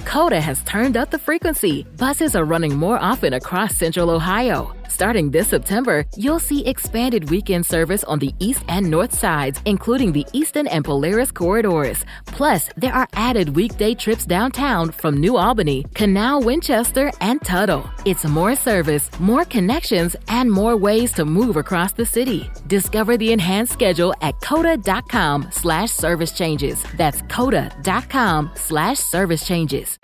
Coda has turned up the frequency. Buses are running more often across Central Ohio. Starting this September, you'll see expanded weekend service on the east and north sides, including the Eastern and Polaris corridors. Plus, there are added weekday trips downtown from New Albany, Canal, Winchester, and Tuttle. It's more service, more connections, and more ways to move across the city. Discover the enhanced schedule at coda.com/service changes. That's coda.com/service changes.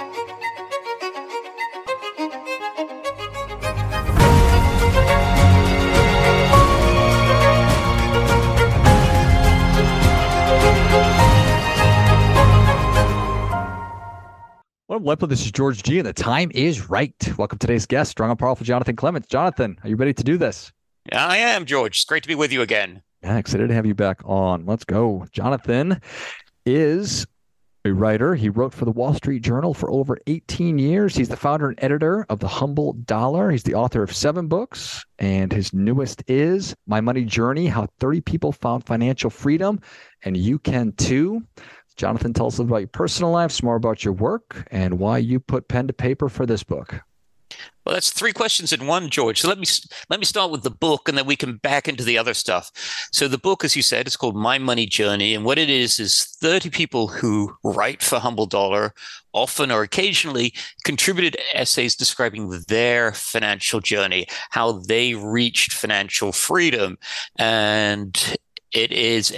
Well, this is George G, and the time is right. Welcome to today's guest, strong and powerful Jonathan Clements. Jonathan, are you ready to do this? I am, George. It's great to be with you again. Yeah, excited to have you back on. Let's go. Jonathan is a writer. He wrote for the Wall Street Journal for over 18 years. He's the founder and editor of The Humble Dollar. He's the author of 7 books, and his newest is My Money Journey, How 30 People Found Financial Freedom, and You Can Too. Jonathan, tell us about your personal life, some more about your work, and why you put pen to paper for this book. Well, that's 3 questions in one, George. So let me start with the book, and then we can back into the other stuff. So the book, as you said, is called My Money Journey, and what it is 30 people who write for Humble Dollar, often or occasionally contributed essays describing their financial journey, how they reached financial freedom, and it is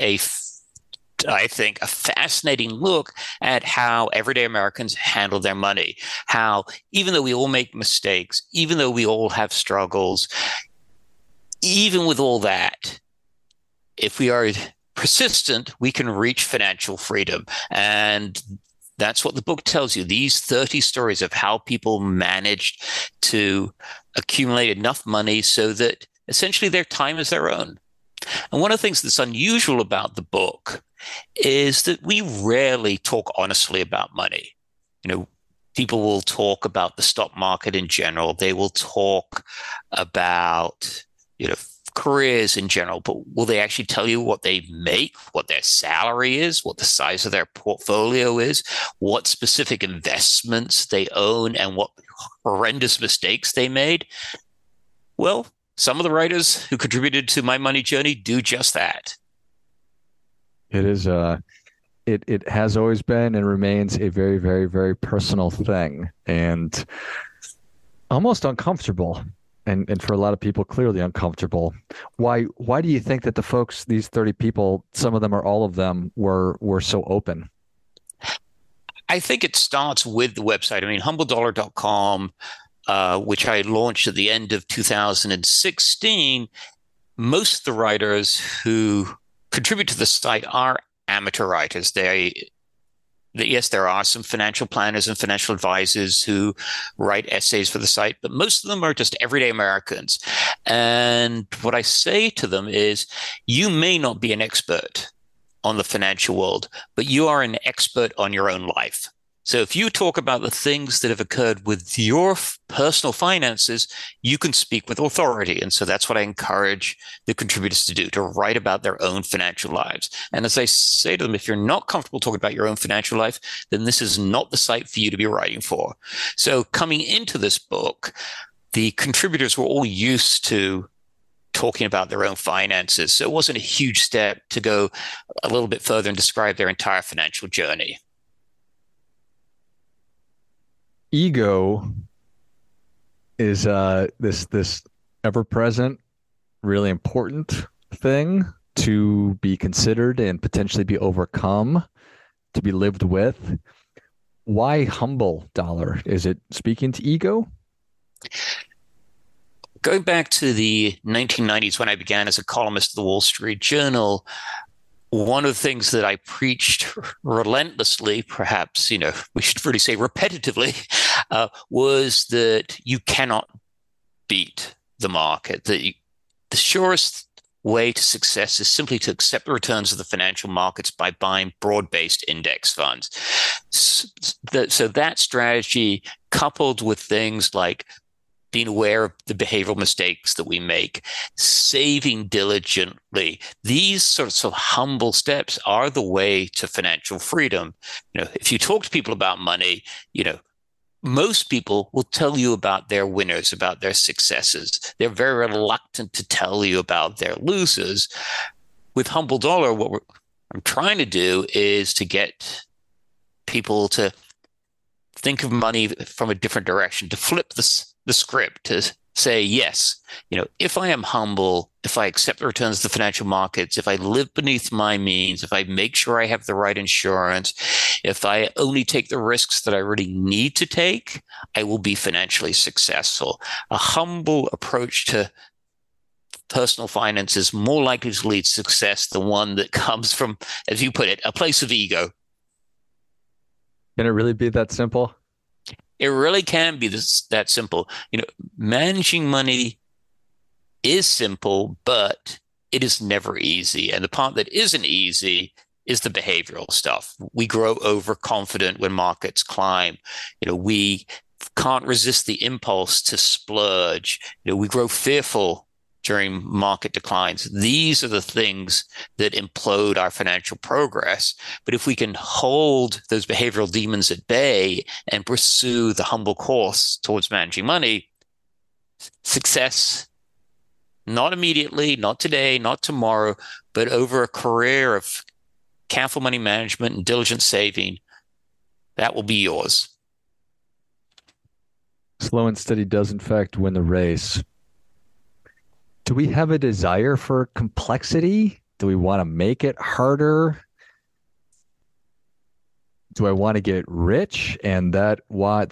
I think, a fascinating look at how everyday Americans handle their money, how even though we all make mistakes, even though we all have struggles, even with all that, if we are persistent, we can reach financial freedom. And that's what the book tells you. These 30 stories of how people managed to accumulate enough money so that essentially their time is their own. And one of the things that's unusual about the book is that we rarely talk honestly about money. People will talk about the stock market in general. They will talk about, careers in general, but will they actually tell you what they make, what their salary is, what the size of their portfolio is, what specific investments they own, and what horrendous mistakes they made? Well, some of the writers who contributed to My Money Journey do just that. It is it has always been and remains a very, very, very personal thing, and almost uncomfortable, and for a lot of people, clearly uncomfortable. Why do you think that the folks, these 30 people, some of them or all of them, were so open? I think it starts with the website. I mean, humbledollar.com, which I launched at the end of 2016, most of the writers who contribute to the site are amateur writers. Yes, there are some financial planners and financial advisors who write essays for the site, but most of them are just everyday Americans. And what I say to them is, you may not be an expert on the financial world, but you are an expert on your own life. So if you talk about the things that have occurred with your personal finances, you can speak with authority. And so that's what I encourage the contributors to do, to write about their own financial lives. And as I say to them, if you're not comfortable talking about your own financial life, then this is not the site for you to be writing for. So coming into this book, the contributors were all used to talking about their own finances. So it wasn't a huge step to go a little bit further and describe their entire financial journey. Ego is this ever-present, really important thing to be considered and potentially be overcome, to be lived with. Why Humble Dollar? Is it speaking to ego? Going back to the 1990s when I began as a columnist at the Wall Street Journal, one of the things that I preached relentlessly, perhaps, we should really say repetitively, was that you cannot beat the market. The surest way to success is simply to accept the returns of the financial markets by buying broad-based index funds. So that strategy, coupled with things like being aware of the behavioral mistakes that we make, saving diligently. These sorts of humble steps are the way to financial freedom. If you talk to people about money, most people will tell you about their winners, about their successes. They're very reluctant to tell you about their losers. With Humble Dollar, what I'm trying to do is to get people to think of money from a different direction, to flip the script, to say, yes, if I am humble, if I accept the returns of the financial markets, if I live beneath my means, if I make sure I have the right insurance, if I only take the risks that I really need to take, I will be financially successful. A humble approach to personal finance is more likely to lead to success than one that comes from, as you put it, a place of ego. Can it really be that simple? It really can be that simple. Managing money is simple, but it is never easy. And the part that isn't easy is the behavioral stuff. We grow overconfident when markets climb. We can't resist the impulse to splurge. We grow fearful during market declines. These are the things that implode our financial progress. But if we can hold those behavioral demons at bay and pursue the humble course towards managing money, success, not immediately, not today, not tomorrow, but over a career of careful money management and diligent saving, that will be yours. Slow and steady does, in fact, win the race. Do we have a desire for complexity? Do we want to make it harder? Do I want to get rich, and that's why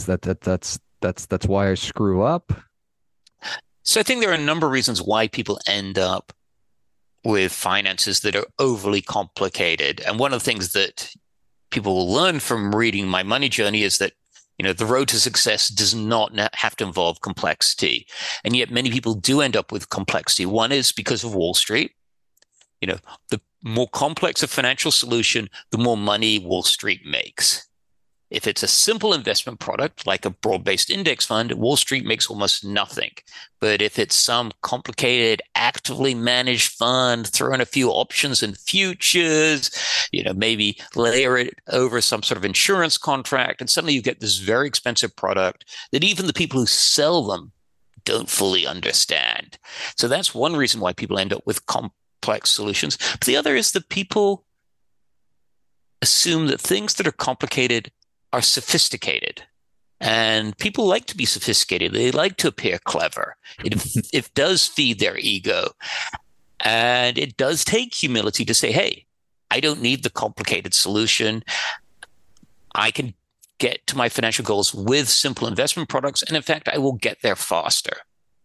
I screw up? So I think there are a number of reasons why people end up with finances that are overly complicated. And one of the things that people will learn from reading My Money Journey is that the road to success does not have to involve complexity. And yet many people do end up with complexity. One is because of Wall Street. The more complex a financial solution, the more money Wall Street makes. If it's a simple investment product, like a broad-based index fund, Wall Street makes almost nothing. But if it's some complicated, actively managed fund, throw in a few options and futures, maybe layer it over some sort of insurance contract, and suddenly you get this very expensive product that even the people who sell them don't fully understand. So that's one reason why people end up with complex solutions. But the other is that people assume that things that are complicated are sophisticated. And people like to be sophisticated. They like to appear clever. It does feed their ego. And it does take humility to say, hey, I don't need the complicated solution. I can get to my financial goals with simple investment products. And in fact, I will get there faster.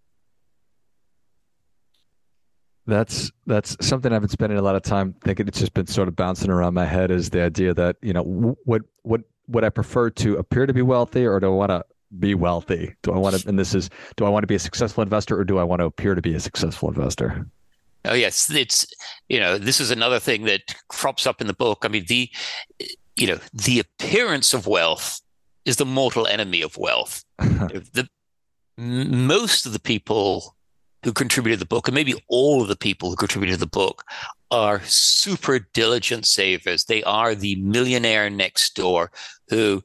That's something I've been spending a lot of time thinking. It's just been sort of bouncing around my head, is the idea that, what would I prefer to appear to be wealthy, or do I want to be wealthy? Do I want to be a successful investor, or do I want to appear to be a successful investor? Oh, yes. This is another thing that crops up in the book. I mean, the appearance of wealth is the mortal enemy of wealth. Most of the people who contributed to the book, and maybe all of the people who contributed to the book, are super diligent savers. They are the millionaire next door who,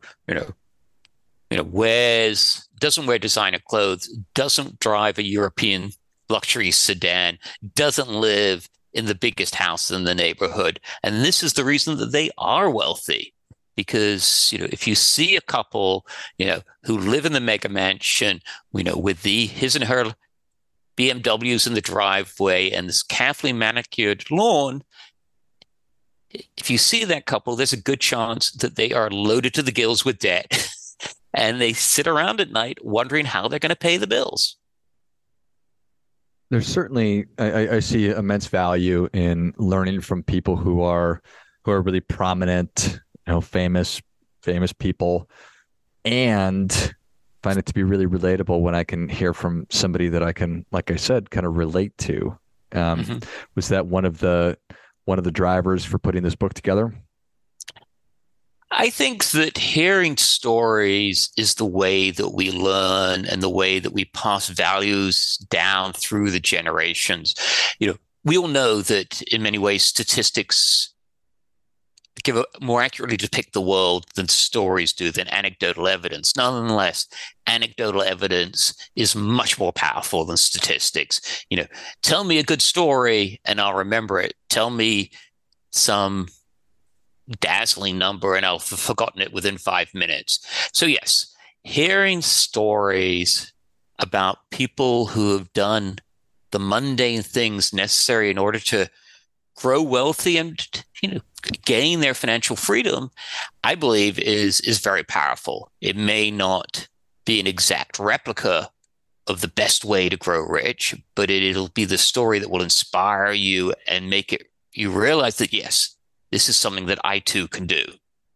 doesn't wear designer clothes, doesn't drive a European luxury sedan, doesn't live in the biggest house in the neighborhood. And this is the reason that they are wealthy. Because, if you see a couple, who live in the mega mansion, with his and her BMWs in the driveway and this carefully manicured lawn, if you see that couple, there's a good chance that they are loaded to the gills with debt. And they sit around at night wondering how they're going to pay the bills. There's certainly, I see immense value in learning from people who are really prominent, famous people, and find it to be really relatable when I can hear from somebody that I can, like I said, kind of relate to. Was that one of the drivers for putting this book together? I think that hearing stories is the way that we learn and the way that we pass values down through the generations. We all know that in many ways statistics more accurately depict the world than stories do, than anecdotal evidence. Nonetheless, anecdotal evidence is much more powerful than statistics. Tell me a good story and I'll remember it. Tell me some dazzling number and I'll have forgotten it within 5 minutes. So yes, hearing stories about people who have done the mundane things necessary in order to grow wealthy and gain their financial freedom, I believe is very powerful. It may not be an exact replica of the best way to grow rich, but it'll be the story that will inspire you and make you realize that, yes, this is something that I too can do.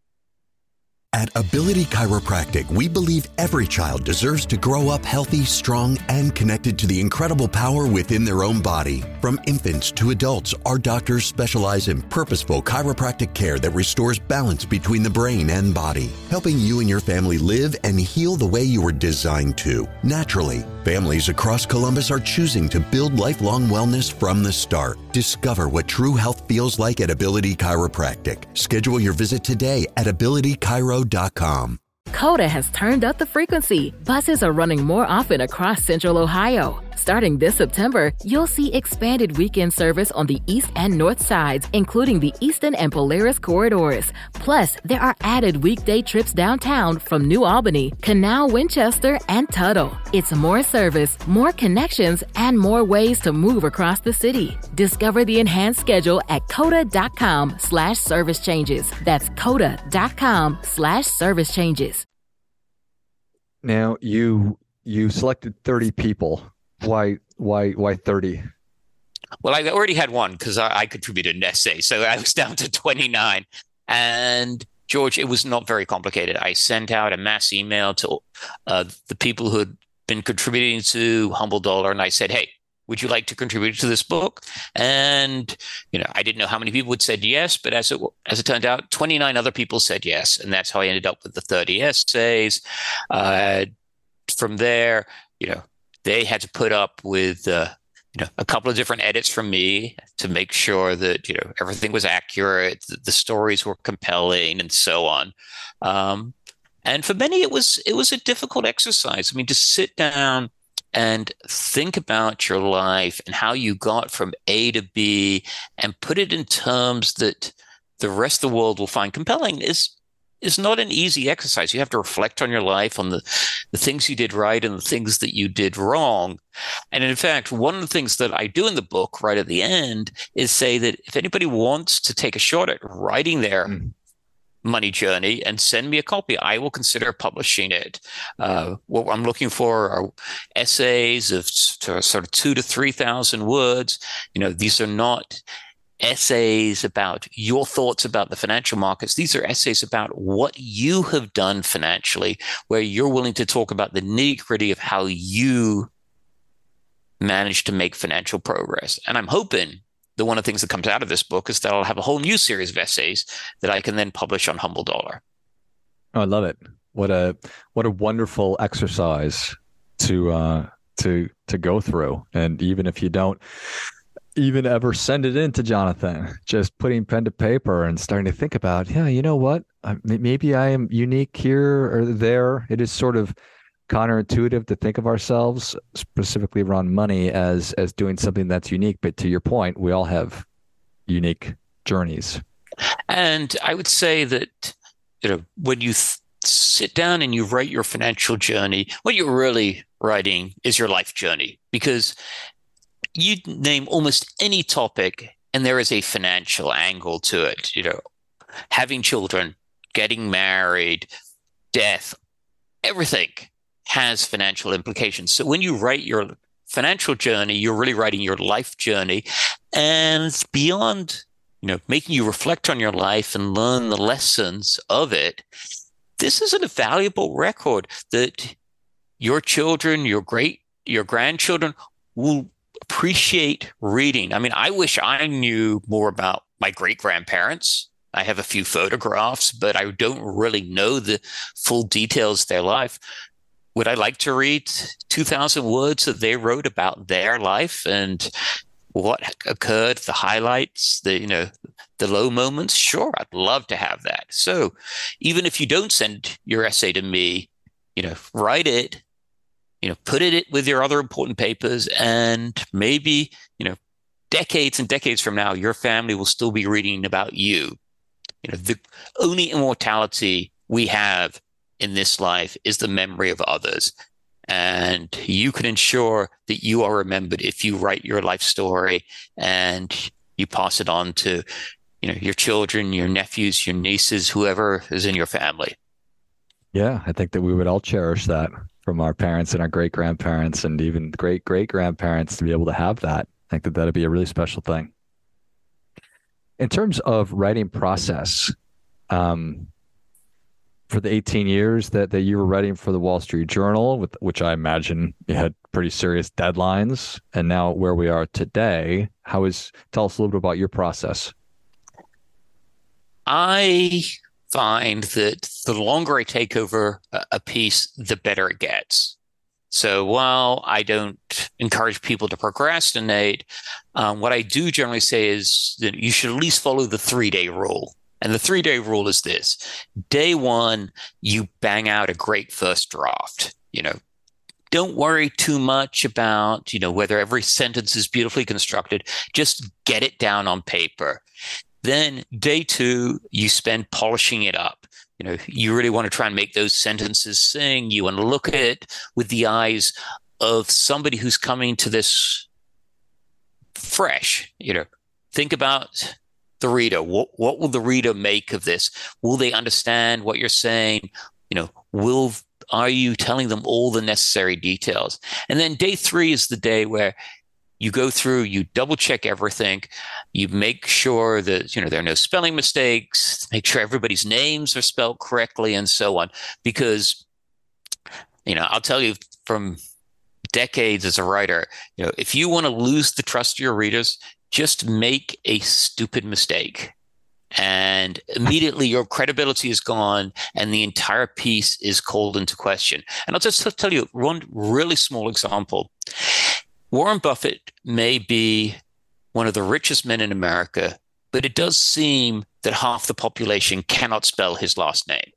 At Ability Chiropractic, we believe every child deserves to grow up healthy, strong, and connected to the incredible power within their own body. From infants to adults, our doctors specialize in purposeful chiropractic care that restores balance between the brain and body, helping you and your family live and heal the way you were designed to, naturally. Families across Columbus are choosing to build lifelong wellness from the start. Discover what true health feels like at Ability Chiropractic. Schedule your visit today at abilitychiro.com. Coda has turned up the frequency. Buses are running more often across Central Ohio. Starting this September, you'll see expanded weekend service on the east and north sides, including the Eastern and Polaris corridors. Plus, there are added weekday trips downtown from New Albany, Canal, Winchester, and Tuttle. It's more service, more connections, and more ways to move across the city. Discover the enhanced schedule at coda.com/service changes. That's coda.com/service changes. Now, you selected 30 people. Why 30? Well, I already had one because I contributed an essay, so I was down to 29. And George, it was not very complicated. I sent out a mass email to the people who had been contributing to Humble Dollar, and I said, hey, would you like to contribute to this book? And, I didn't know how many people had said yes, but as it turned out, 29 other people said yes. And that's how I ended up with the 30 essays. From there, they had to put up with, a couple of different edits from me to make sure that, everything was accurate, the stories were compelling, and so on. And for many, it was a difficult exercise. I mean, to sit down and think about your life and how you got from A to B and put it in terms that the rest of the world will find compelling is not an easy exercise. You have to reflect on your life, on the things you did right and the things that you did wrong. And in fact, one of the things that I do in the book right at the end is say that if anybody wants to take a shot at writing their money journey and send me a copy, I will consider publishing it. What I'm looking for are essays of sort of 2,000 to 3,000 words. These are not essays about your thoughts about the financial markets. These are essays about what you have done financially, where you're willing to talk about the nitty-gritty of how you managed to make financial progress. And I'm hoping that one of the things that comes out of this book is that I'll have a whole new series of essays that I can then publish on Humble Dollar. Oh, I love it. What a wonderful exercise to go through. And even if you don't even ever send it in to Jonathan, just putting pen to paper and starting to think about, you know what, maybe I am unique here or there. It is sort of counterintuitive to think of ourselves specifically around money as doing something that's unique. But to your point, we all have unique journeys. And I would say that, when you sit down and you write your financial journey, what you're really writing is your life journey, because you name almost any topic and there is a financial angle to it. Having children, getting married, death, everything has financial implications. So when you write your financial journey, you're really writing your life journey. And beyond, making you reflect on your life and learn the lessons of it, this is a valuable record that your children, your grandchildren will appreciate reading. I mean, I wish I knew more about my great-grandparents I have a few photographs, but I don't really know the full details of their life. Would I like to read 2,000 words that they wrote about their life and what occurred, the highlights, the low moments? Sure, I'd love to have that. So even if you don't send your essay to me, write it, put it with your other important papers, and maybe, decades and decades from now, your family will still be reading about you. The only immortality we have in this life is the memory of others. And you can ensure that you are remembered if you write your life story and you pass it on to, your children, your nephews, your nieces, whoever is in your family. Yeah, I think that we would all cherish that from our parents and our great-grandparents and even great-great-grandparents to be able to have that. I think that that'd be a really special thing. In terms of writing process, for the 18 years that you were writing for the Wall Street Journal, which I imagine you had pretty serious deadlines, and now where we are today, tell us a little bit about your process. I find that the longer I take over a piece, the better it gets. So while I don't encourage people to procrastinate, what I do generally say is that you should at least follow the 3-day rule. And the 3-day rule is this. Day one, you bang out a great first draft. Don't worry too much about, whether every sentence is beautifully constructed. Just get it down on paper. Then day two, you spend polishing it up. You really want to try and make those sentences sing. You want to look at it with the eyes of somebody who's coming to this fresh. Think about the reader. What will the reader make of this? Will they understand what you're saying? Are you telling them all the necessary details? And then day three is the day where you go through, you double check everything. You make sure that, there are no spelling mistakes, make sure everybody's names are spelled correctly and so on. Because, I'll tell you from decades as a writer, if you want to lose the trust of your readers, just make a stupid mistake and immediately your credibility is gone and the entire piece is called into question. And I'll just tell you one really small example. Warren Buffett may be one of the richest men in America, but it does seem that half the population cannot spell his last name.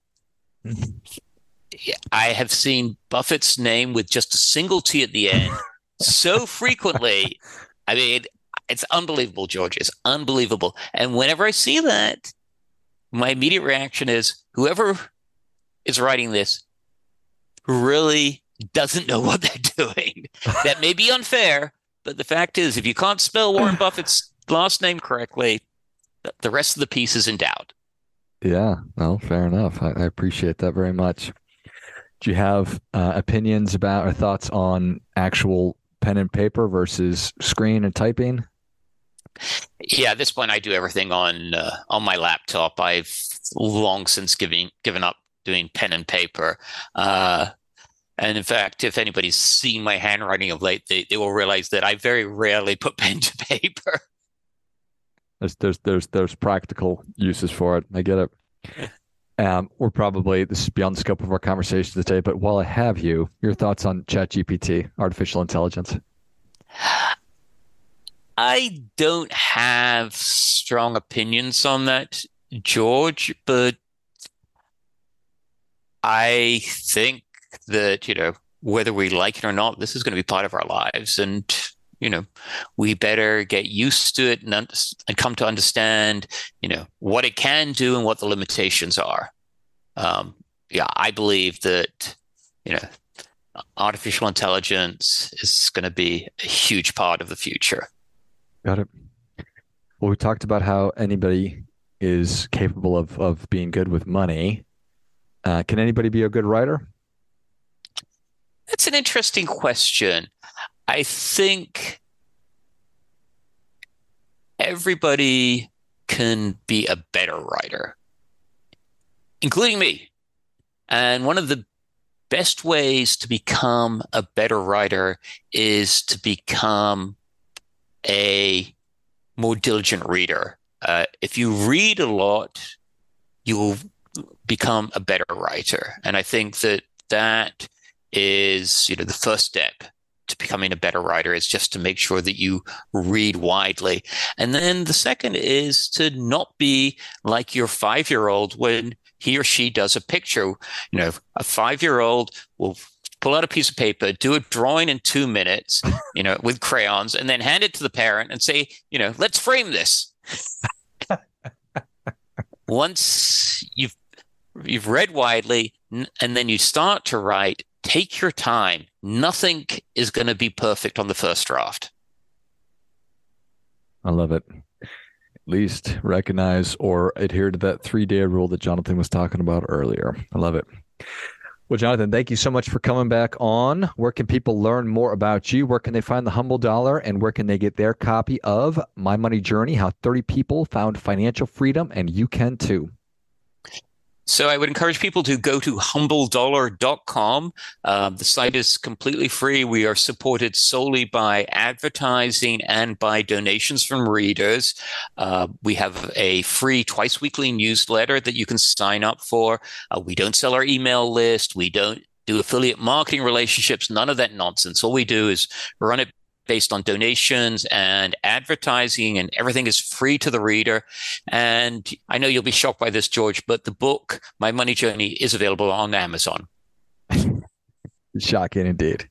I have seen Buffett's name with just a single T at the end so frequently. I mean, it's unbelievable, George. It's unbelievable. And whenever I see that, my immediate reaction is whoever is writing this really doesn't know what they're doing. That may be unfair, but the fact is, if you can't spell Warren Buffett's last name correctly, the rest of the piece is in doubt. Yeah, well, fair enough. I appreciate that very much. Do you have opinions about or thoughts on actual pen and paper versus screen and typing? Yeah, at this point, I do everything on my laptop. I've long since given up doing pen and paper. And in fact, if anybody's seen my handwriting of late, they will realize that I very rarely put pen to paper. There's practical uses for it. I get it. This is beyond the scope of our conversation today, but while I have you, your thoughts on ChatGPT, artificial intelligence? I don't have strong opinions on that, George, but I think that, whether we like it or not, this is going to be part of our lives. And, we better get used to it and come to understand, what it can do and what the limitations are. I believe that, artificial intelligence is going to be a huge part of the future. Got it. Well, we talked about how anybody is capable of being good with money. Can anybody be a good writer? That's an interesting question. I think everybody can be a better writer, including me. And one of the best ways to become a better writer is to become a more diligent reader. if you read a lot, you will become a better writer. And I think that is, the first step to becoming a better writer, is just to make sure that you read widely. And then the second is to not be like your 5-year-old when he or she does a picture. A 5-year-old will pull out a piece of paper, do a drawing in 2 minutes, with crayons, and then hand it to the parent and say, let's frame this. Once you've read widely and then you start to write, take your time. Nothing is going to be perfect on the first draft. I love it. At least recognize or adhere to that 3-day rule that Jonathan was talking about earlier. I love it. Well, Jonathan, thank you so much for coming back on. Where can people learn more about you? Where can they find the Humble Dollar, and where can they get their copy of My Money Journey, How 30 People Found Financial Freedom, and You Can Too? So I would encourage people to go to humbledollar.com. The site is completely free. We are supported solely by advertising and by donations from readers. We have a free twice-weekly newsletter that you can sign up for. We don't sell our email list. We don't do affiliate marketing relationships, none of that nonsense. All we do is run it based on donations and advertising, and everything is free to the reader. And I know you'll be shocked by this, George, but the book, My Money Journey, is available on Amazon. Shocking indeed.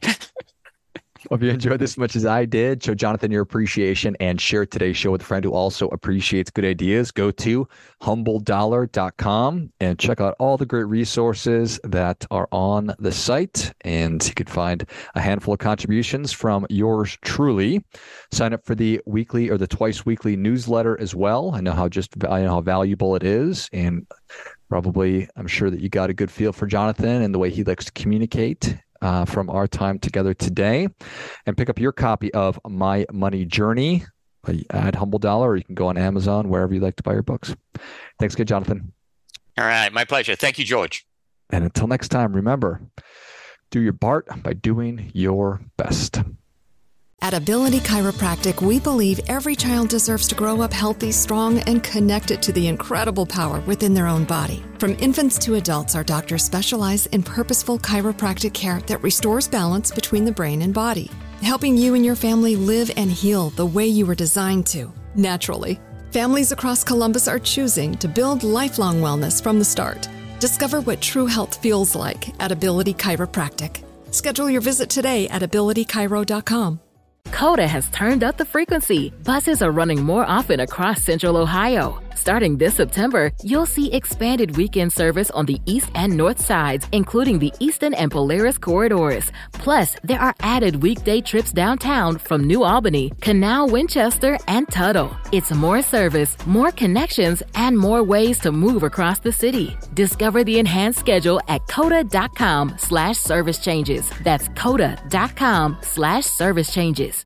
Hope you enjoyed this as much as I did. Show Jonathan your appreciation and share today's show with a friend who also appreciates good ideas. Go to humbledollar.com and check out all the great resources that are on the site. And you could find a handful of contributions from yours truly. Sign up for the weekly or the twice weekly newsletter as well. I know how valuable it is. And probably, I'm sure that you got a good feel for Jonathan and the way he likes to communicate from our time together today. And pick up your copy of My Money Journey at Humble Dollar, or you can go on Amazon, wherever you like to buy your books. Thanks again, Jonathan. All right. My pleasure. Thank you, George. And until next time, remember, do your part by doing your best. At Ability Chiropractic, we believe every child deserves to grow up healthy, strong, and connected to the incredible power within their own body. From infants to adults, our doctors specialize in purposeful chiropractic care that restores balance between the brain and body, helping you and your family live and heal the way you were designed to, naturally. Families across Columbus are choosing to build lifelong wellness from the start. Discover what true health feels like at Ability Chiropractic. Schedule your visit today at abilitychiro.com. Coda has turned up the frequency. Buses are running more often across Central Ohio. Starting this September, you'll see expanded weekend service on the east and north sides, including the Eastern and Polaris corridors. Plus, there are added weekday trips downtown from New Albany, Canal, Winchester, and Tuttle. It's more service, more connections, and more ways to move across the city. Discover the enhanced schedule at coda.com/service changes. That's coda.com/service changes.